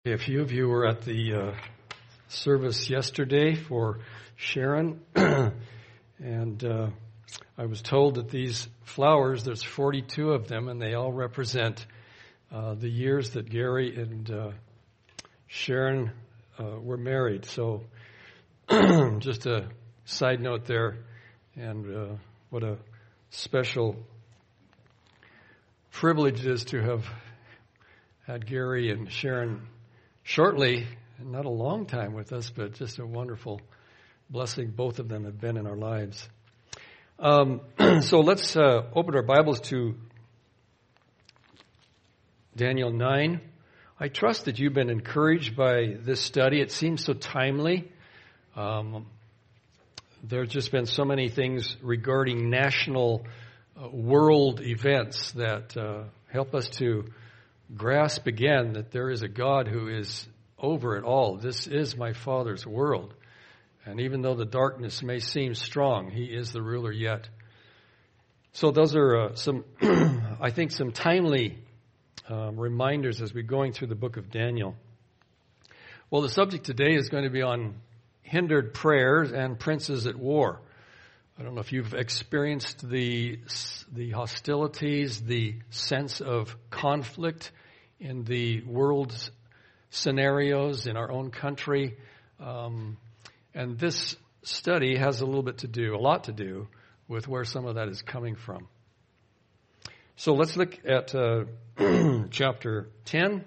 A few of you were at the service yesterday for Sharon, and I was told that these flowers, there's 42 of them, and they all represent the years that Gary and Sharon were married. So just a side note there, and what a special privilege it is to have had Gary and Sharon shortly, not a long time with us, but just a wonderful blessing both of them have been in our lives. So let's open our Bibles to Daniel 9. I trust that you've been encouraged by this study. It seems so timely. There's just been so many things regarding national world events that help us to grasp again that there is a God who is over it all. This is my Father's world. And even though the darkness may seem strong, He is the ruler yet. So those are some, I think, some timely reminders as we're going through the book of Daniel. Well, the subject today is going to be on hindered prayers and princes at war. I don't know if you've experienced the hostilities, the sense of conflict in the world's scenarios in our own country. And this study has a lot to do with where some of that is coming from. So let's look at chapter 10.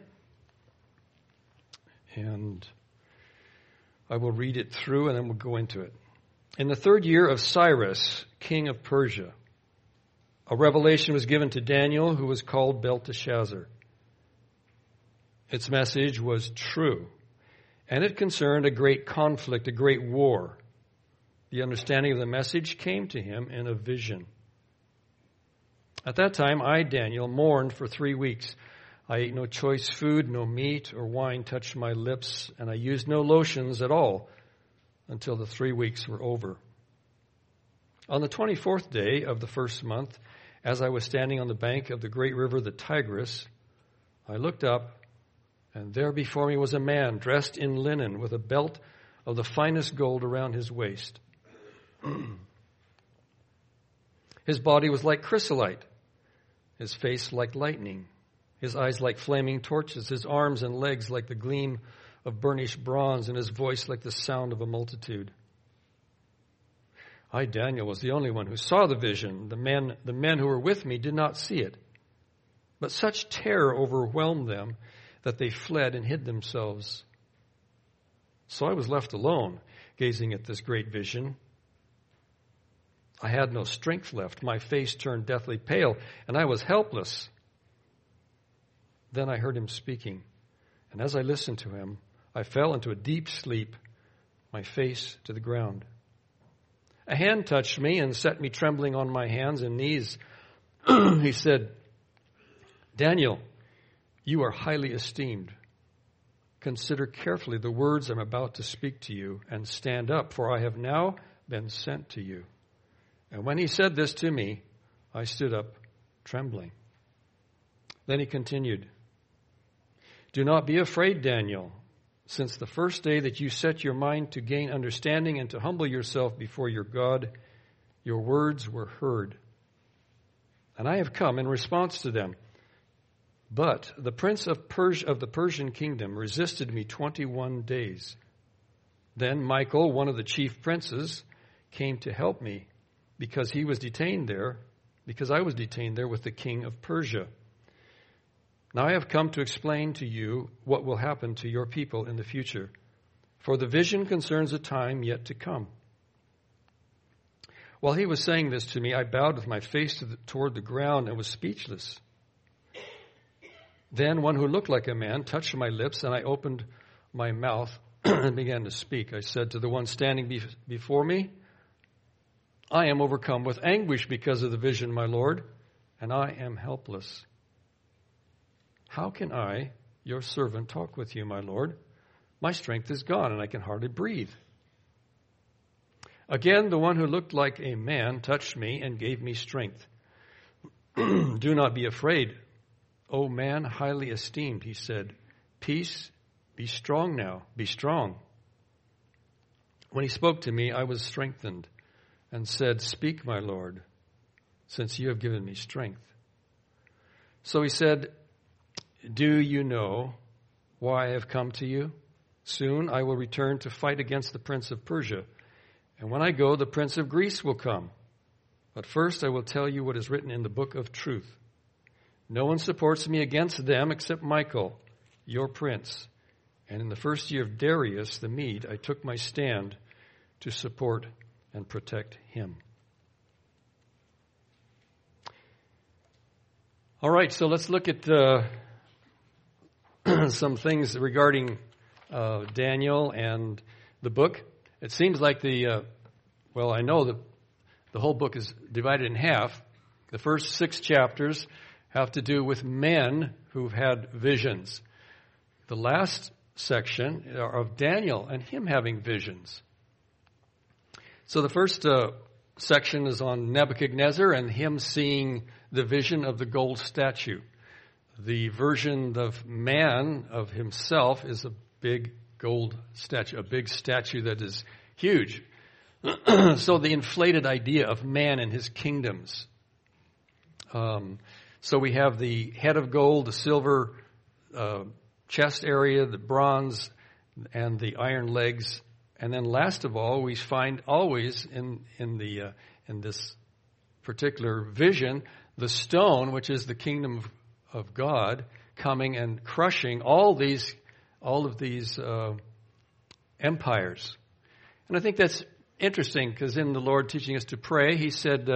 And I will read it through and then we'll go into it. In the 3rd year of Cyrus, king of Persia, a revelation was given to Daniel, who was called Belteshazzar. Its message was true, and it concerned a great conflict, a great war. The understanding of the message came to him in a vision. At that time, I, Daniel, mourned for 3 weeks. I ate no choice food, no meat or wine touched my lips, and I used no lotions at all until the 3 weeks were over. On the 24th day of the 1st month, as I was standing on the bank of the great river, the Tigris, I looked up, and there before me was a man dressed in linen with a belt of the finest gold around his waist. His body was like chrysolite, his face like lightning, his eyes like flaming torches, his arms and legs like the gleam of burnished bronze, and his voice like the sound of a multitude. I, Daniel, was the only one who saw the vision. The men who were with me did not see it. But such terror overwhelmed them that they fled and hid themselves. So I was left alone, gazing at this great vision. I had no strength left. My face turned deathly pale, and I was helpless. Then I heard him speaking, and as I listened to him, I fell into a deep sleep, my face to the ground. A hand touched me and set me trembling on my hands and knees. He said, Daniel, you are highly esteemed. Consider carefully the words I'm about to speak to you and stand up, for I have now been sent to you. And when he said this to me, I stood up trembling. Then he continued, Do not be afraid, Daniel. Since the first day that you set your mind to gain understanding and to humble yourself before your God, your words were heard. And I have come in response to them. But the prince of the Persian kingdom resisted me 21 days. Then Michael, one of the chief princes, came to help me because I was detained there with the king of Persia. Now I have come to explain to you what will happen to your people in the future, for the vision concerns a time yet to come. While he was saying this to me, I bowed with my face toward the ground and was speechless. Then one who looked like a man touched my lips, and I opened my mouth and began to speak. I said to the one standing before me, I am overcome with anguish because of the vision, my Lord, and I am helpless. How can I, your servant, talk with you, my Lord? My strength is gone, and I can hardly breathe. Again, the one who looked like a man touched me and gave me strength. Do not be afraid, O man highly esteemed, he said. Peace Be strong now. Be strong. When he spoke to me, I was strengthened and said, Speak, my Lord, since you have given me strength. So he said, Do you know why I have come to you? Soon I will return to fight against the prince of Persia. And when I go, the prince of Greece will come. But first I will tell you what is written in the book of truth. No one supports me against them except Michael, your prince. And in the first year of Darius the Mede, I took my stand to support and protect him. All right, so let's look at some things regarding Daniel and the book. It seems like I know that the whole book is divided in half. The first 6 chapters have to do with men who've had visions. The last section are of Daniel and him having visions. So the first section is on Nebuchadnezzar and him seeing the vision of the gold statue. The version of man, of himself, is a big gold statue, a big statue that is huge. So the inflated idea of man and his kingdoms. So we have the head of gold, the silver chest area, the bronze, and the iron legs. And then last of all, we find always in this particular vision, the stone, which is the kingdom of God, coming and crushing all of these empires. And I think that's interesting because in the Lord teaching us to pray, he said,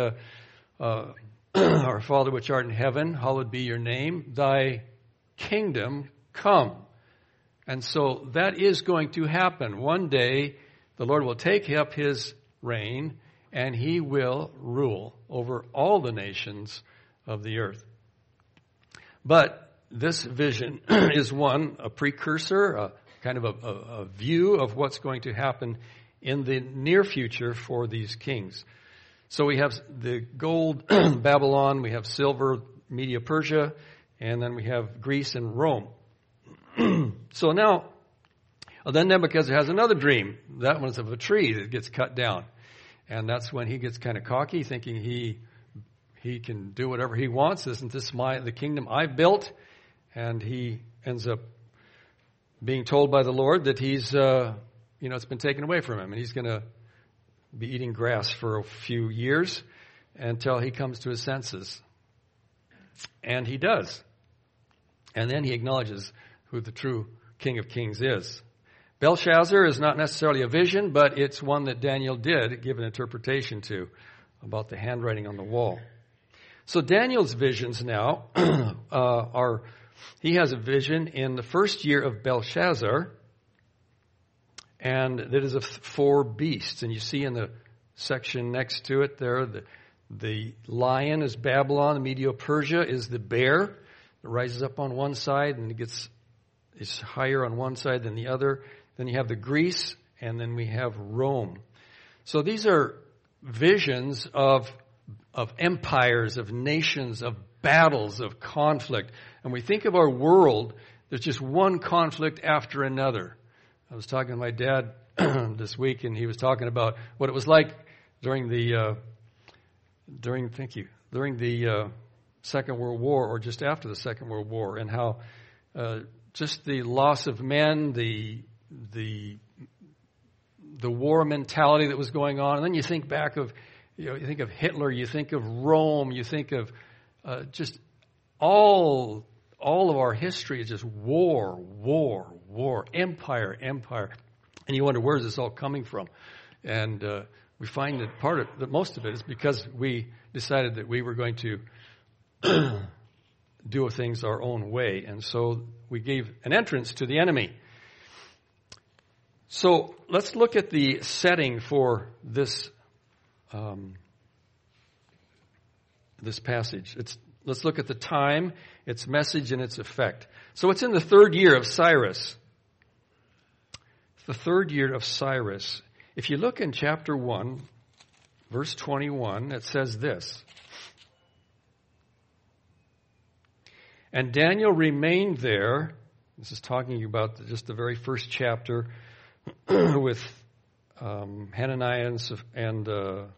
Our Father which art in heaven, hallowed be your name, thy kingdom come. And so that is going to happen. One day, the Lord will take up his reign and he will rule over all the nations of the earth. But this vision is a precursor, a kind of a view of what's going to happen in the near future for these kings. So we have the gold, Babylon, we have silver, Media Persia, and then we have Greece and Rome. So now, then Nebuchadnezzar has another dream. That one's of a tree that gets cut down. And that's when he gets kind of cocky, thinking he can do whatever he wants. Isn't this the kingdom I've built? And he ends up being told by the Lord that he's, it's been taken away from him. And he's going to be eating grass for a few years until he comes to his senses. And he does. And then he acknowledges who the true King of Kings is. Belshazzar is not necessarily a vision, but it's one that Daniel did give an interpretation to about the handwriting on the wall. So Daniel's visions now he has a vision in the first year of Belshazzar, and that is of 4 beasts. And you see in the section next to it there, the lion is Babylon, the Medo-Persia is the bear. It rises up on one side and it's higher on one side than the other. Then you have the Greece, and then we have Rome. So these are visions of empires, of nations, of battles, of conflict. And we think of our world, there's just one conflict after another. I was talking to my dad this week, and he was talking about what it was like during the Second World War, or just after the Second World War, and how just the loss of men, the war mentality that was going on, and then you think back of, you think of Hitler, you think of Rome, you think of just all of our history is just war, empire, and you wonder, where is this all coming from? And we find that most of it is because we decided that we were going to do things our own way, and so we gave an entrance to the enemy. So let's look at the setting for this this passage. Let's look at the time, its message, and its effect. So it's in the 3rd year of Cyrus. The 3rd year of Cyrus. If you look in chapter 1, verse 21, it says this. And Daniel remained there This is talking about just the very first chapter with Hananiah and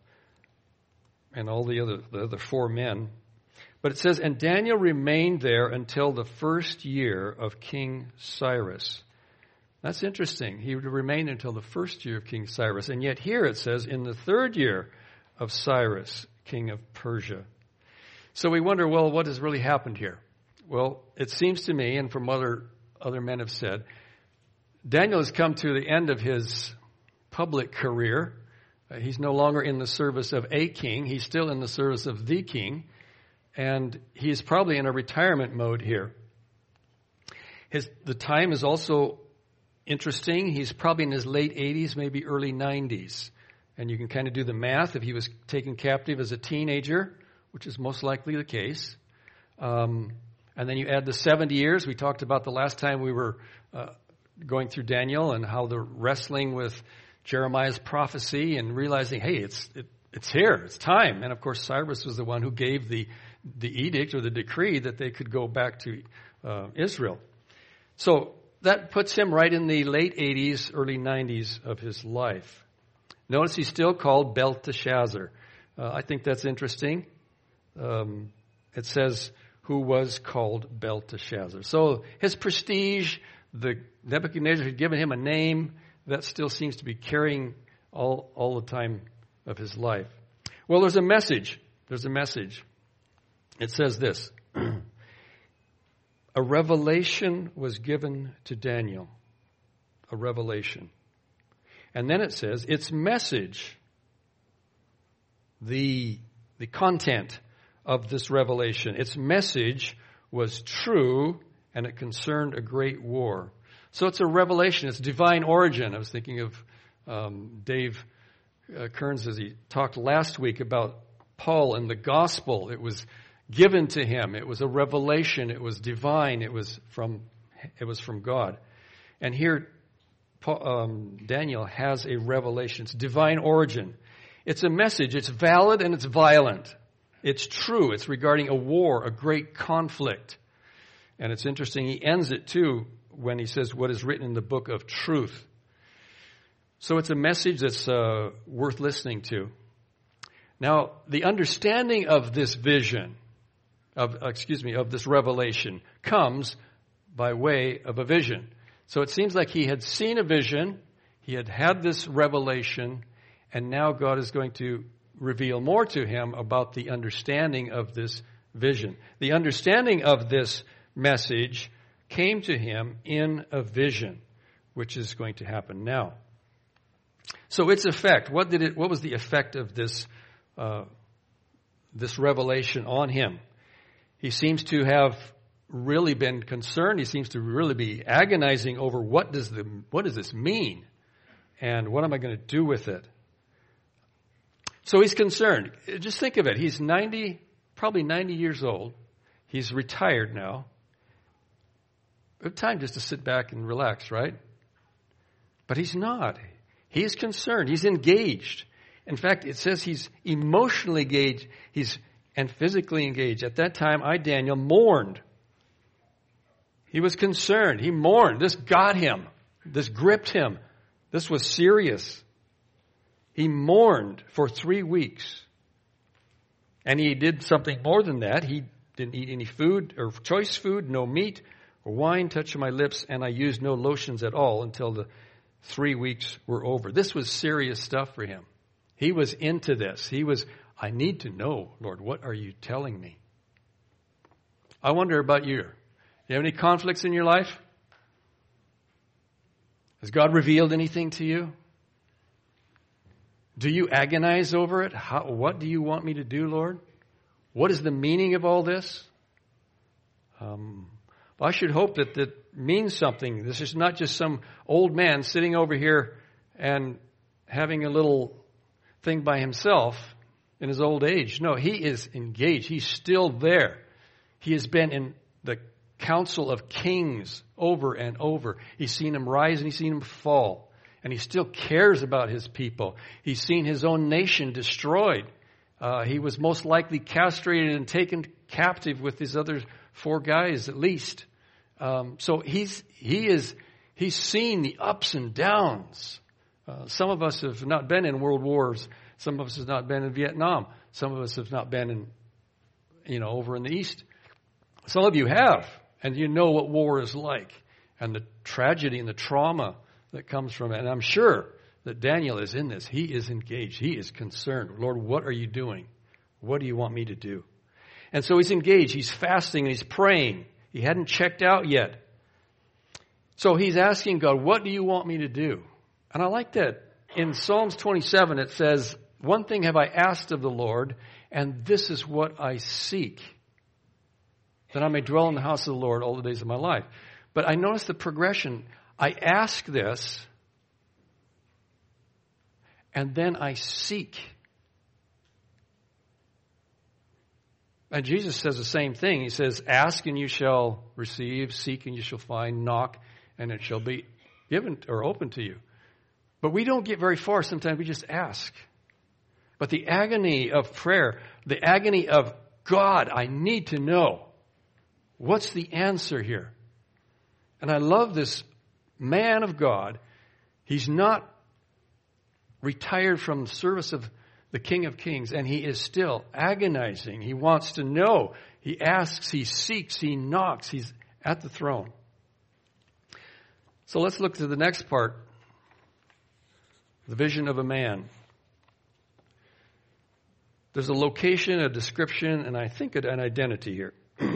all the other four men. But it says, and Daniel remained there until the first year of King Cyrus. That's interesting. He would remain until the first year of King Cyrus. And yet here it says, in the third year of Cyrus, king of Persia. So we wonder, well, what has really happened here? Well, it seems to me, and from other men have said, Daniel has come to the end of his public career. He's no longer in the service of a king. He's still in the service of the king. And he's probably in a retirement mode here. The time is also interesting. He's probably in his late 80s, maybe early 90s. And you can kind of do the math. If he was taken captive as a teenager, which is most likely the case, and then you add the 70 years. We talked about the last time we were going through Daniel and how the wrestling with Jeremiah's prophecy and realizing, hey, it's here, it's time. And of course, Cyrus was the one who gave the edict or the decree that they could go back to Israel. So that puts him right in the late 80s, early 90s of his life. Notice he's still called Belteshazzar. I think that's interesting. It says, who was called Belteshazzar. So his prestige, Nebuchadnezzar had given him a name, that still seems to be carrying all the time of his life. Well, there's a message. There's a message. It says this. A revelation was given to Daniel. A revelation. And then it says, its message, the content of this revelation, its message was true, and it concerned a great war. So it's a revelation. It's divine origin. I was thinking of Dave Kearns as he talked last week about Paul and the gospel. It was given to him. It was a revelation. It was divine. It was from God. And here, Daniel has a revelation. It's divine origin. It's a message. It's valid and it's violent. It's true. It's regarding a war, a great conflict. And it's interesting. He ends it too when he says what is written in the book of truth. So it's a message that's worth listening to. Now, the understanding of this vision, of this revelation, comes by way of a vision. So it seems like he had seen a vision, he had had this revelation, and now God is going to reveal more to him about the understanding of this vision. The understanding of this message came to him in a vision, which is going to happen now. So its effect, what was the effect of this revelation on him? He seems to have really been concerned. He seems to really be agonizing over what does this mean? And what am I going to do with it? So he's concerned. Just think of it. He's probably 90 years old. He's retired now. Time just to sit back and relax, right? But he's not. He's concerned. He's engaged. In fact, it says he's emotionally engaged. And physically engaged. At that time, Daniel, mourned. He was concerned. He mourned. This got him. This gripped him. This was serious. He mourned for 3 weeks. And he did something more than that. He didn't eat any food or choice food, no meat or wine touched my lips, and I used no lotions at all until the 3 weeks were over. This was serious stuff for him. He was into this. I need to know, Lord, what are you telling me? I wonder about you. Do you have any conflicts in your life? Has God revealed anything to you? Do you agonize over it? What do you want me to do, Lord? What is the meaning of all this? I should hope that means something. This is not just some old man sitting over here and having a little thing by himself in his old age. No, he is engaged. He's still there. He has been in the council of kings over and over. He's seen them rise and he's seen them fall. And he still cares about his people. He's seen his own nation destroyed. He was most likely castrated and taken captive with these other 4 guys at least. So he's seen the ups and downs. Some of us have not been in world wars. Some of us have not been in Vietnam. Some of us have not been in, over in the East. Some of you have, and you know what war is like, and the tragedy and the trauma that comes from it. And I'm sure that Daniel is in this. He is engaged. He is concerned. Lord, what are you doing? What do you want me to do? And so he's engaged. He's fasting and he's praying. He hadn't checked out yet. So he's asking God, what do you want me to do? And I like that. In Psalms 27, it says, one thing have I asked of the Lord, and this is what I seek, that I may dwell in the house of the Lord all the days of my life. But I notice the progression. I ask this, and then I seek. And Jesus says the same thing. He says, ask and you shall receive, seek and you shall find, knock and it shall be given or open to you. But we don't get very far. Sometimes we just ask. But the agony of prayer, the agony of God, I need to know. What's the answer here? And I love this man of God. He's not retired from the service of the King of Kings, and he is still agonizing. He wants to know. He asks, he seeks, he knocks. He's at the throne. So let's look to the next part. The vision of a man. There's a location, a description, and I think an identity here.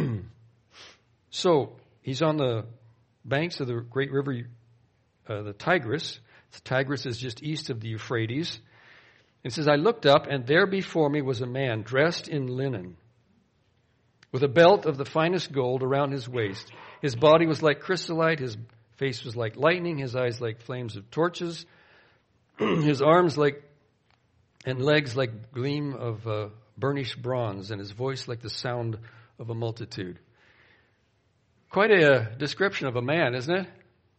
So he's on the banks of the great river, the Tigris. The Tigris is just east of the Euphrates. It says, I looked up, and there before me was a man dressed in linen, with a belt of the finest gold around his waist. His body was like chrysolite, his face was like lightning, his eyes like flames of torches, his arms like and legs like gleam of burnished bronze, and his voice like the sound of a multitude. Quite a description of a man, isn't it?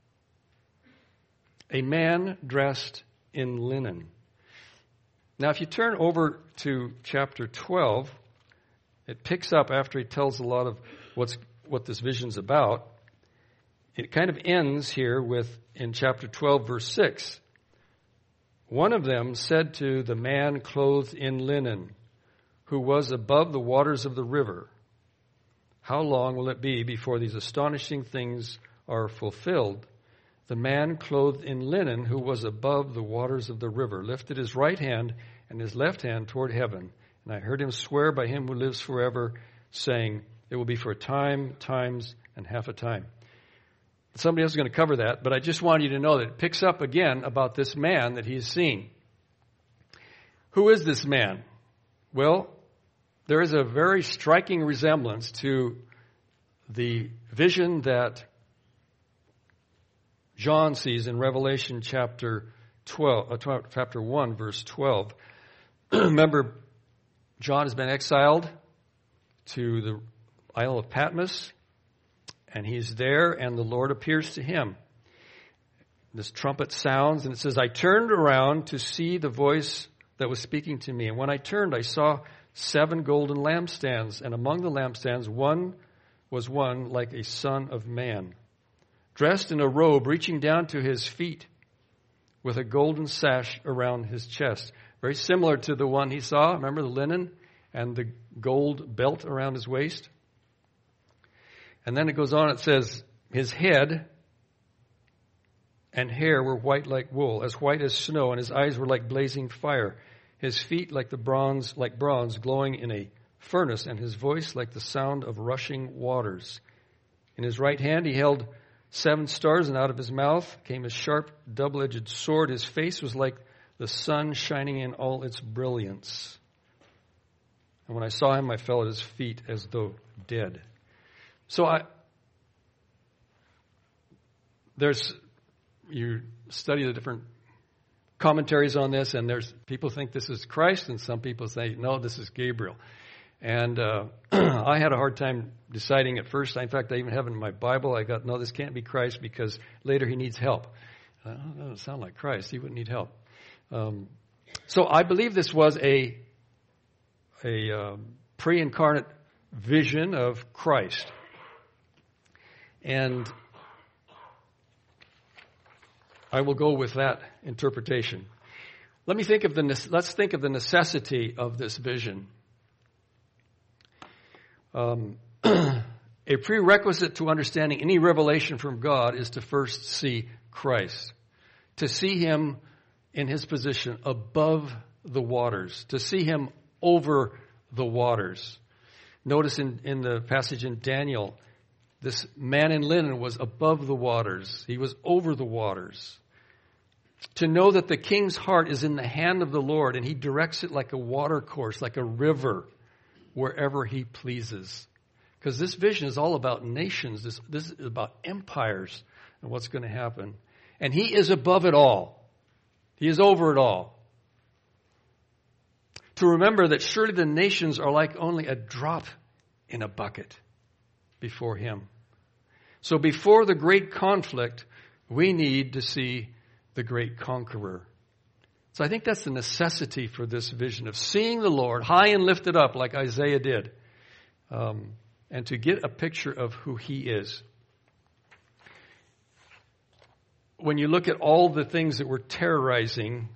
A man dressed in linen. Now, if you turn over to chapter 12, it picks up after he tells a lot of what this vision's about. It kind of ends here in chapter 12, verse 6. One of them said to the man clothed in linen, who was above the waters of the river, how long will it be before these astonishing things are fulfilled? The man clothed in linen, who was above the waters of the river, lifted his right hand and his left hand toward heaven. And I heard him swear by him who lives forever, saying, it will be for a time, times, and half a time. Somebody else is going to cover that, but I just want you to know that it picks up again about this man that he's seen. Who is this man? Well, there is a very striking resemblance to the vision that John sees in Revelation chapter 1, verse 12. Remember, John has been exiled to the Isle of Patmos, and he's there, and the Lord appears to him. This trumpet sounds, and it says, I turned around to see the voice that was speaking to me. And when I turned, I saw 7 golden lampstands, and among the lampstands one was one like a son of man, dressed in a robe reaching down to his feet, with a golden sash around his chest. Very similar to the one he saw. Remember the linen and the gold belt around his waist? And then it goes on, it says, his head and hair were white like wool, as white as snow, and his eyes were like blazing fire. His feet like bronze glowing in a furnace, and his voice like the sound of rushing waters. In his right hand he held 7 stars, and out of his mouth came a sharp, double-edged sword. His face was like the sun shining in all its brilliance. And when I saw him, I fell at his feet as though dead. So you study the different commentaries on this, and there's people think this is Christ, and some people say, no, this is Gabriel. And I had a hard time deciding at first. In fact, I even have it in my Bible. I got, no, this can't be Christ because later he needs help. That doesn't sound like Christ. He wouldn't need help. So I believe this was a pre-incarnate vision of Christ. And I will go with that interpretation. Let's think of the necessity of this vision. A prerequisite to understanding any revelation from God is to first see Christ, to see him in his position above the waters, to see him over the waters. Notice in the passage in Daniel, this man in linen was above the waters. He was over the waters. To know that the king's heart is in the hand of the Lord and he directs it like a water course, like a river, wherever he pleases. Because this vision is all about nations. This is about empires and what's going to happen. And he is above it all. He is over it all. To remember that surely the nations are like only a drop in a bucket before him. So before the great conflict, we need to see the great conqueror. So I think that's the necessity for this vision of seeing the Lord high and lifted up like Isaiah did. And to get a picture of who he is. When you look at all the things that were terrorizing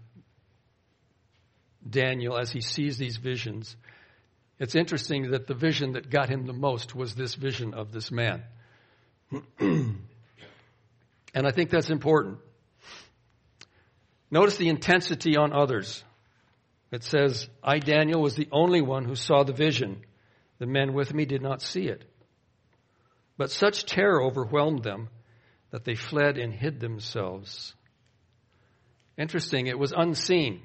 Daniel as he sees these visions, it's interesting that the vision that got him the most was this vision of this man. And I think that's important. Notice the intensity on others. It says, I, Daniel, was the only one who saw the vision. The men with me did not see it. But such terror overwhelmed them that they fled and hid themselves. Interesting, it was unseen.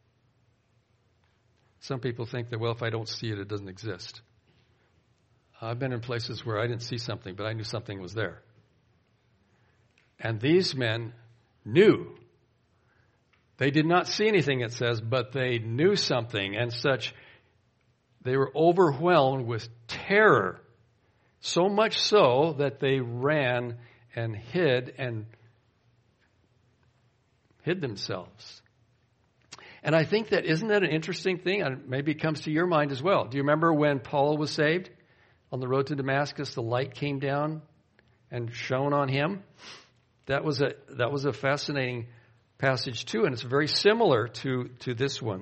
Some people think that, well, if I don't see it, it doesn't exist. I've been in places where I didn't see something, but I knew something was there. And these men knew. They did not see anything, it says, but they knew something, and such. They were overwhelmed with terror, so much so that they ran and hid themselves. And I think that, isn't that an interesting thing? And maybe it comes to your mind as well. Do you remember when Paul was saved? On the road to Damascus, the light came down and shone on him. That was a fascinating passage too, and it's very similar to this one.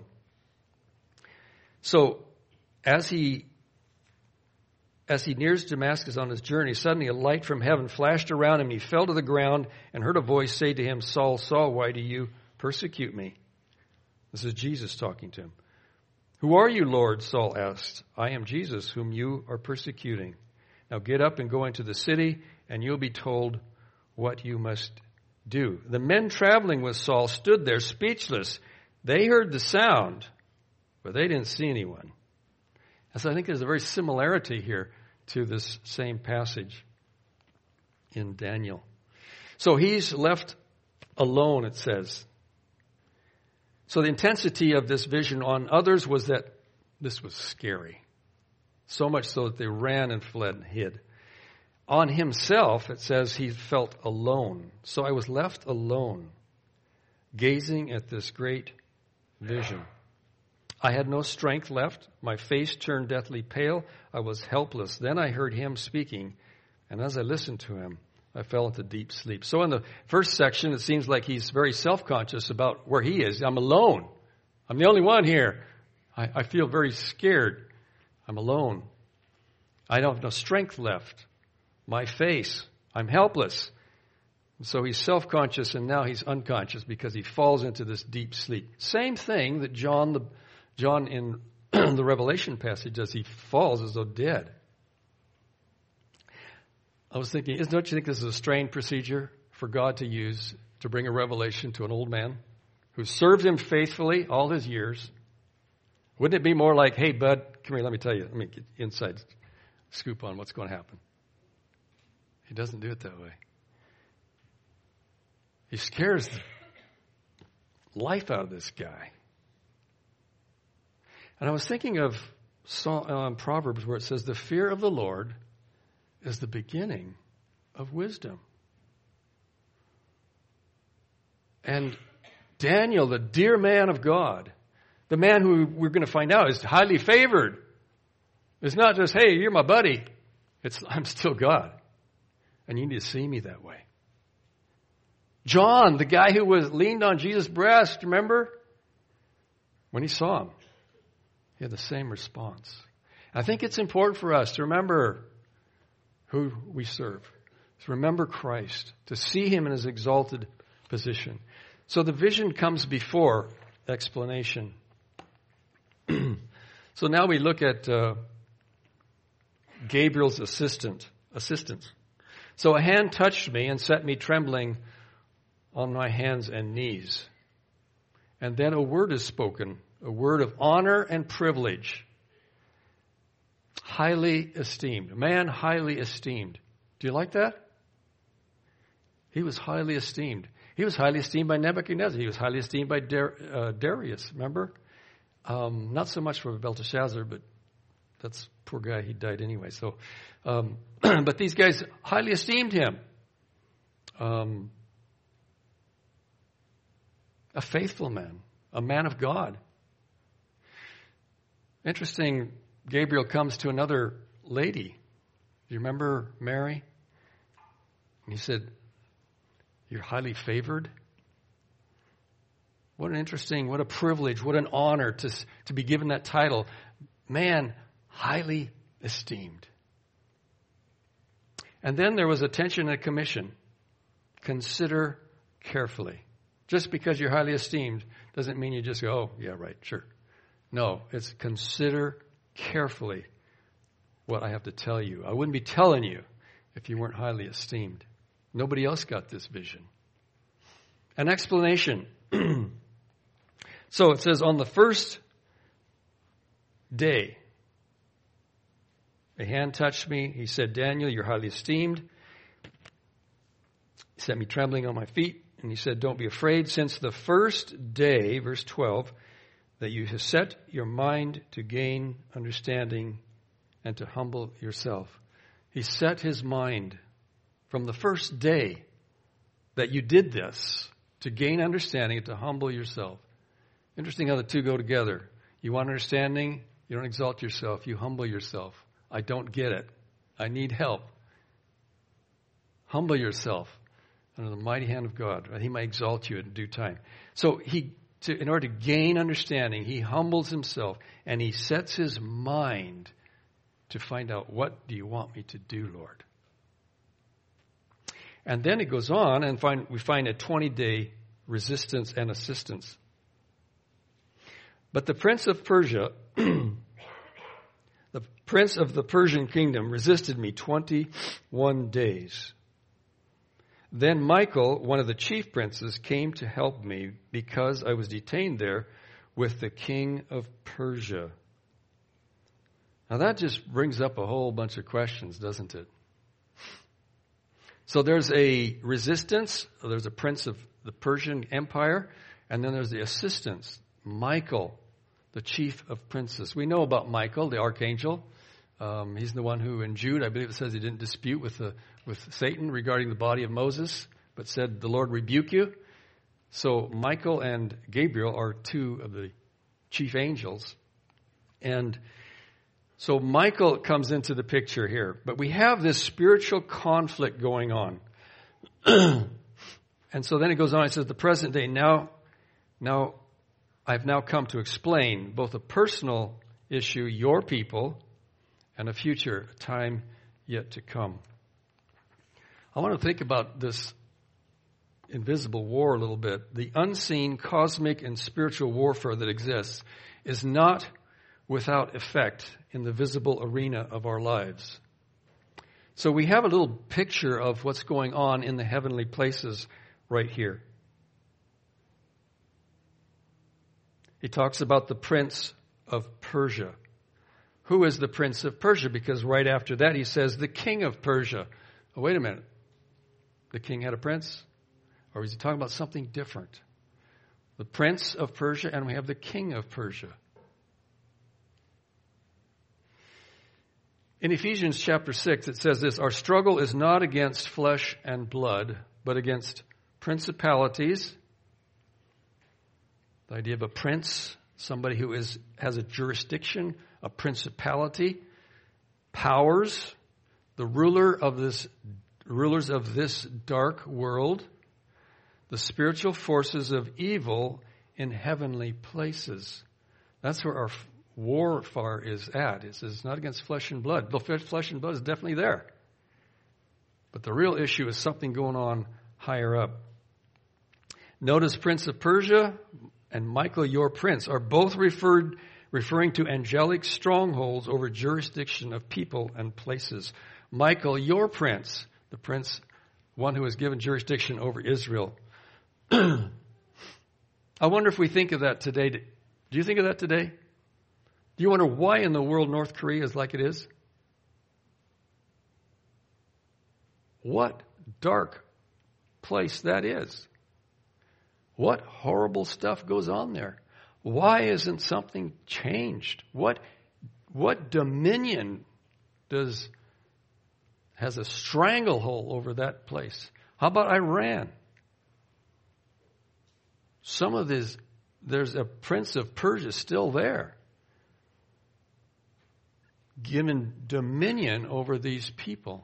So, as he nears Damascus on his journey, suddenly a light from heaven flashed around him. He fell to the ground and heard a voice say to him, Saul, Saul, why do you persecute me? This is Jesus talking to him. Who are you, Lord? Saul asked. I am Jesus, whom you are persecuting. Now get up and go into the city, and you'll be told what you must do. The men traveling with Saul stood there speechless. They heard the sound, but they didn't see anyone. And so I think there's a very similarity here to this same passage in Daniel. So he's left alone, it says. So the intensity of this vision on others was that this was scary. So much so that they ran and fled and hid. On himself, it says he felt alone. So I was left alone, gazing at this great vision. I had no strength left. My face turned deathly pale. I was helpless. Then I heard him speaking, and as I listened to him, I fell into deep sleep. So in the first section, it seems like he's very self-conscious about where he is. I'm alone. I'm the only one here. I feel very scared. I'm alone. I don't have no strength left. My face, I'm helpless. So he's self-conscious, and now he's unconscious because he falls into this deep sleep. Same thing that John in the Revelation passage does. He falls as though dead. I was thinking, don't you think this is a strange procedure for God to use to bring a revelation to an old man who served him faithfully all his years? Wouldn't it be more like, hey, bud, come here, let me tell you, let me get inside scoop on what's going to happen? He doesn't do it that way. He scares the life out of this guy. And I was thinking of Proverbs where it says, the fear of the Lord is the beginning of wisdom. And Daniel, the dear man of God, the man who we're going to find out is highly favored. It's not just, hey, you're my buddy. It's, I'm still God. And you need to see me that way. John, the guy who was leaned on Jesus' breast, remember? When he saw him, he had the same response. I think it's important for us to remember who we serve, to remember Christ, to see him in his exalted position. So the vision comes before explanation. So now we look at Gabriel's assistance. So a hand touched me and set me trembling on my hands and knees. And then a word is spoken, a word of honor and privilege. Highly esteemed. A man highly esteemed. Do you like that? He was highly esteemed. He was highly esteemed by Nebuchadnezzar. He was highly esteemed by Darius, remember? Not so much for Belteshazzar, but that's poor guy. He died anyway. So, but these guys highly esteemed him. A faithful man, a man of God. Interesting, Gabriel comes to another lady. Do you remember Mary? And he said, "You're highly favored." What an interesting, what a privilege, what an honor to be given that title. Man, highly esteemed. And then there was attention and a commission. Consider carefully. Just because you're highly esteemed doesn't mean you just go, "Oh, yeah, right, sure." No, it's consider carefully what I have to tell you. I wouldn't be telling you if you weren't highly esteemed. Nobody else got this vision. An explanation. So it says, on the first day, a hand touched me. He said, "Daniel, you're highly esteemed." He set me trembling on my feet. And he said, "Don't be afraid, since the first day," verse 12, "that you have set your mind to gain understanding and to humble yourself." He set his mind from the first day that you did this to gain understanding and to humble yourself. Interesting how the two go together. You want understanding, you don't exalt yourself, you humble yourself. I don't get it. I need help. Humble yourself under the mighty hand of God, that he might exalt you in due time. So in order to gain understanding, he humbles himself and he sets his mind to find out, what do you want me to do, Lord? And then it goes on and we find a 20-day resistance and assistance. But the prince of Persia, the prince of the Persian kingdom, resisted me 21 days. Then Michael, one of the chief princes, came to help me because I was detained there with the king of Persia. Now that just brings up a whole bunch of questions, doesn't it? So there's a resistance, there's a prince of the Persian Empire, and then there's the assistance, Michael, the chief of princes. We know about Michael, the archangel. He's the one who, in Jude, I believe it says he didn't dispute with Satan regarding the body of Moses, but said, "The Lord rebuke you." So Michael and Gabriel are two of the chief angels. And so Michael comes into the picture here. But we have this spiritual conflict going on. And so then it goes on, it says, the present day, now I've now come to explain both a personal issue, your people, and a future time yet to come. I want to think about this invisible war a little bit. The unseen cosmic and spiritual warfare that exists is not without effect in the visible arena of our lives. So we have a little picture of what's going on in the heavenly places right here. He talks about the prince of Persia. Who is the prince of Persia? Because right after that he says the king of Persia. Oh, wait a minute. The king had a prince? Or is he talking about something different? The prince of Persia, and we have the king of Persia. In Ephesians chapter 6, it says this, our struggle is not against flesh and blood, but against principalities. The idea of a prince, somebody who has a jurisdiction, a principality, powers, the ruler of this rulers of this dark world, the spiritual forces of evil in heavenly places. That's where our warfare is at. It says it's not against flesh and blood. The flesh and blood is definitely there. But the real issue is something going on higher up. Notice Prince of Persia and Michael, your prince, are both referring to angelic strongholds over jurisdiction of people and places. Michael, your prince, the prince, one who was given jurisdiction over Israel. I wonder if we think of that today. Do you think of that today? Do you wonder why in the world North Korea is like it is? What dark place that is. What horrible stuff goes on there. Why isn't something changed? What dominion has a stranglehold over that place? How about Iran? There's a prince of Persia still there, given dominion over these people.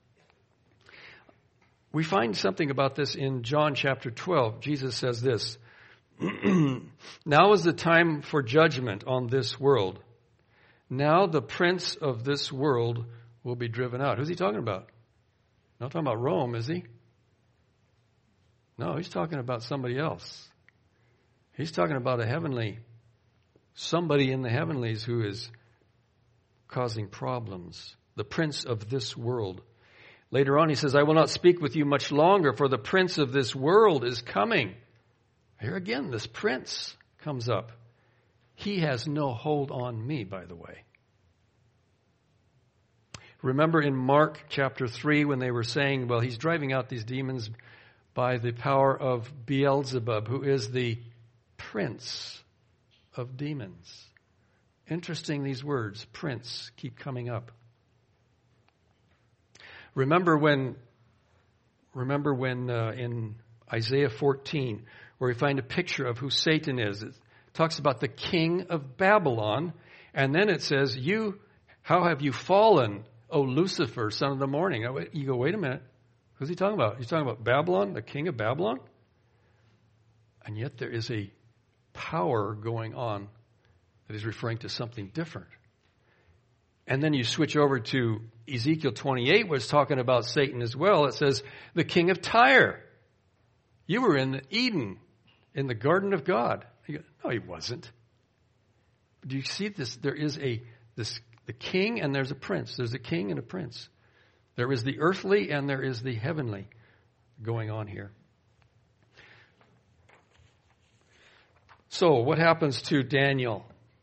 We find something about this in John chapter 12. Jesus says this, now is the time for judgment on this world. Now the prince of this world will be driven out. Who's he talking about? Not talking about Rome, is he? No, he's talking about somebody else. He's talking about somebody in the heavenlies who is causing problems. The prince of this world. Later on he says, I will not speak with you much longer, for the prince of this world is coming. Here again, this prince comes up. He has no hold on me, by the way. Remember in Mark chapter 3 when they were saying, well, he's driving out these demons by the power of Beelzebub, who is the prince of demons. Interesting, these words, prince, keep coming up. Remember when in Isaiah 14, where we find a picture of who Satan is. It talks about the king of Babylon, and then it says, how have you fallen, O Lucifer, son of the morning? You go, wait a minute. Who's he talking about? He's talking about Babylon, the king of Babylon? And yet there is a power going on that is referring to something different. And then you switch over to Ezekiel 28, where it's talking about Satan as well. It says, the king of Tyre. You were in Eden, in the garden of God. You go, no, he wasn't. Do you see this? There is the king and there's a prince. There's a king and a prince. There is the earthly and there is the heavenly going on here. So, what happens to Daniel?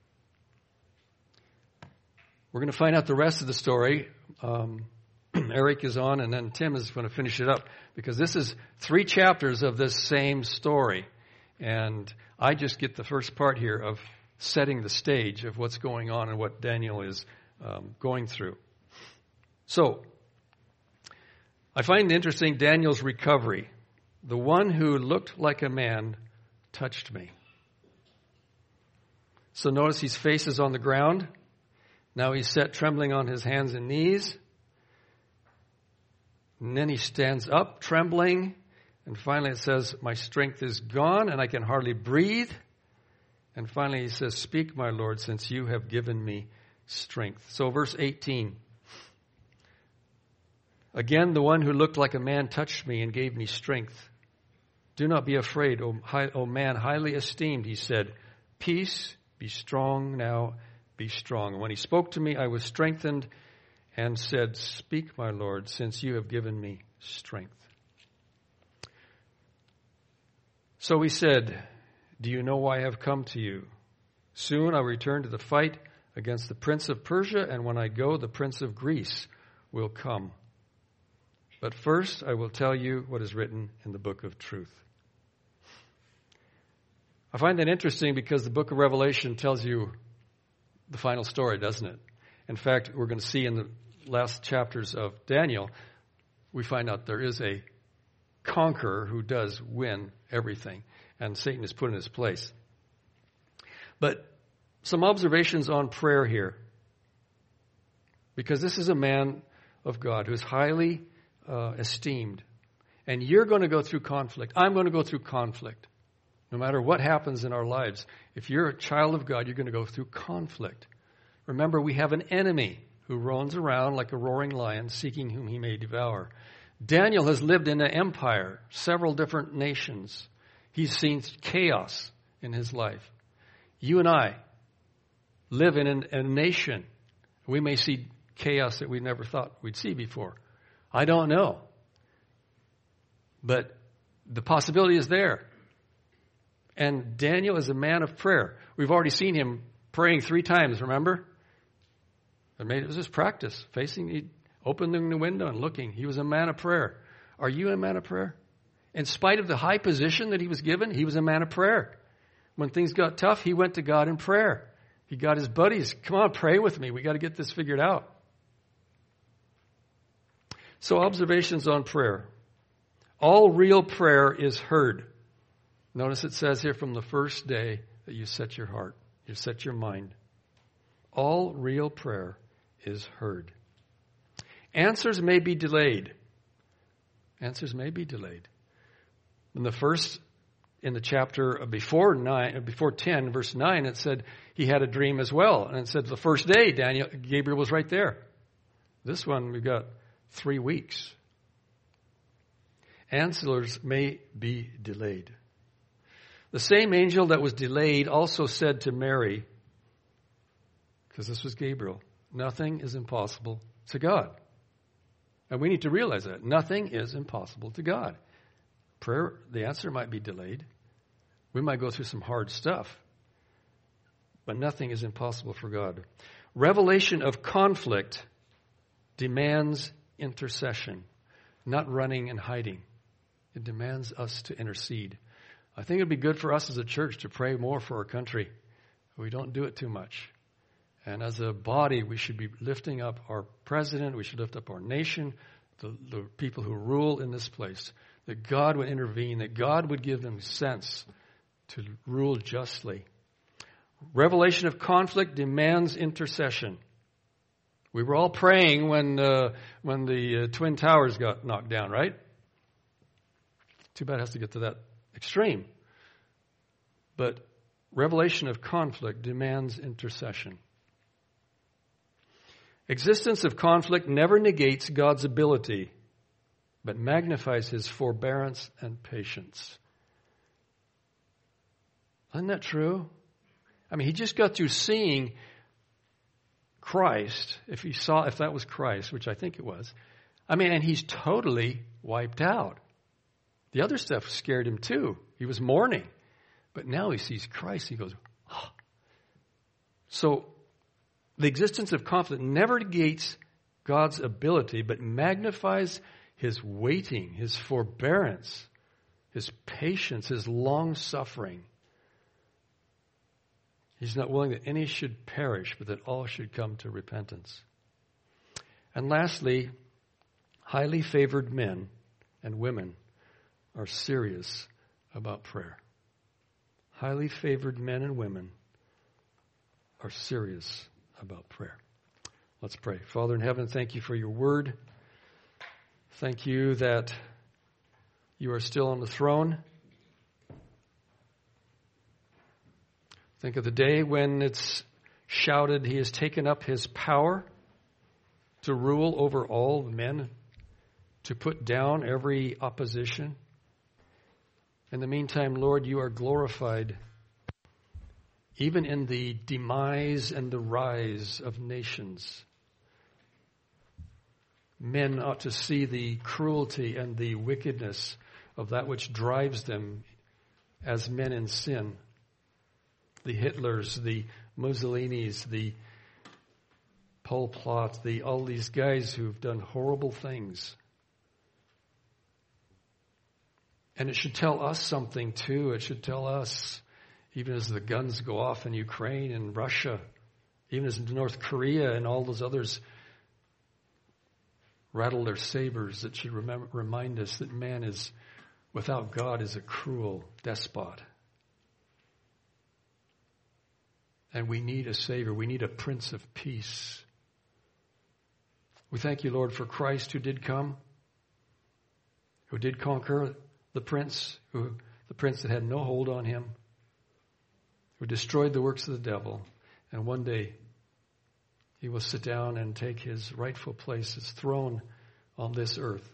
We're going to find out the rest of the story. Eric is on, and then Tim is going to finish it up, because this is 3 chapters of this same story. And I just get the first part here of setting the stage of what's going on and what Daniel is going through. So, I find interesting Daniel's recovery. The one who looked like a man touched me. So notice his face is on the ground. Now he's set trembling on his hands and knees. And then he stands up trembling. And finally it says, my strength is gone and I can hardly breathe. And finally he says, speak, my Lord, since you have given me strength. So verse 18. Again, the one who looked like a man touched me and gave me strength. Do not be afraid, O man highly esteemed, he said. Peace, be strong now, be strong. And when he spoke to me, I was strengthened and said, speak, my Lord, since you have given me strength. So he said, do you know why I have come to you? Soon I'll return to the fight against the prince of Persia, and when I go, the prince of Greece will come. But first, I will tell you what is written in the book of truth. I find that interesting because the book of Revelation tells you the final story, doesn't it? In fact, we're going to see in the last chapters of Daniel, we find out there is a conqueror who does win everything, and Satan is put in his place. But some observations on prayer here, because this is a man of God who is highly esteemed. And you're going to go through conflict. I'm going to go through conflict. No matter what happens in our lives, if you're a child of God, you're going to go through conflict. Remember, we have an enemy who roams around like a roaring lion, seeking whom he may devour. Daniel has lived in an empire, several different nations. He's seen chaos in his life. You and I live in a nation. We may see chaos that we never thought we'd see before. I don't know. But the possibility is there. And Daniel is a man of prayer. We've already seen him praying 3 times, remember? It was his practice, opening the window and looking. He was a man of prayer. Are you a man of prayer? In spite of the high position that he was given, he was a man of prayer. When things got tough, he went to God in prayer. He got his buddies, come on, pray with me. We got to get this figured out. So observations on prayer. All real prayer is heard. Notice it says here from the first day that you set your heart, you set your mind. All real prayer is heard. Answers may be delayed. Answers may be delayed. In the chapter before 10, verse 9, it said he had a dream as well. And it said the first day, Gabriel was right there. This one, we've got 3 weeks. Answers may be delayed. The same angel that was delayed also said to Mary, because this was Gabriel, nothing is impossible to God. And we need to realize that. Nothing is impossible to God. Prayer, the answer might be delayed. We might go through some hard stuff. But nothing is impossible for God. Revelation of conflict demands intercession, not running and hiding. It demands us to intercede. I think it would be good for us as a church to pray more for our country. We don't do it too much. And as a body, we should be lifting up our president. We should lift up our nation, the people who rule in this place. That God would intervene, that God would give them sense to rule justly. Revelation of conflict demands intercession. We were all praying when the Twin Towers got knocked down, right? Too bad it has to get to that extreme. But revelation of conflict demands intercession. Existence of conflict never negates God's ability, but magnifies his forbearance and patience. Isn't that true? I mean, he just got through seeing Christ, if that was Christ, which I think it was. I mean, and he's totally wiped out. The other stuff scared him too. He was mourning. But now he sees Christ, he goes, oh. So, the existence of conflict never negates God's ability, but magnifies his waiting, his forbearance, his patience, his long-suffering. He's not willing that any should perish, but that all should come to repentance. And lastly, highly favored men and women are serious about prayer. Highly favored men and women are serious about prayer. Let's pray. Father in heaven, thank you for your word. Thank you that you are still on the throne. Think of the day when it's shouted, he has taken up his power to rule over all men, to put down every opposition. In the meantime, Lord, you are glorified even in the demise and the rise of nations. Men ought to see the cruelty and the wickedness of that which drives them as men in sin. The Hitlers, the Mussolinis, the Pol Pot, all these guys who've done horrible things. And it should tell us something too. It should tell us, even as the guns go off in Ukraine and Russia, even as North Korea and all those others rattle their sabers, it should remind us that man is, without God, is a cruel despot. And we need a Savior. We need a Prince of Peace. We thank you, Lord, for Christ who did come. who did conquer the prince that had no hold on him, who destroyed the works of the devil, and one day he will sit down and take his rightful place, his throne on this earth.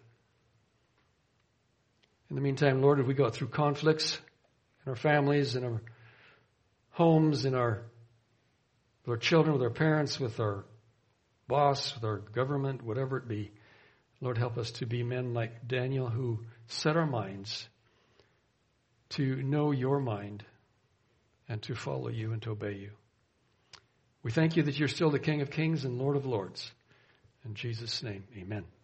In the meantime, Lord, as we go through conflicts in our families, in our homes, with our children, with our parents, with our boss, with our government, whatever it be, Lord, help us to be men like Daniel who set our minds to know your mind and to follow you and to obey you. We thank you that you're still the King of Kings and Lord of Lords. In Jesus' name, amen.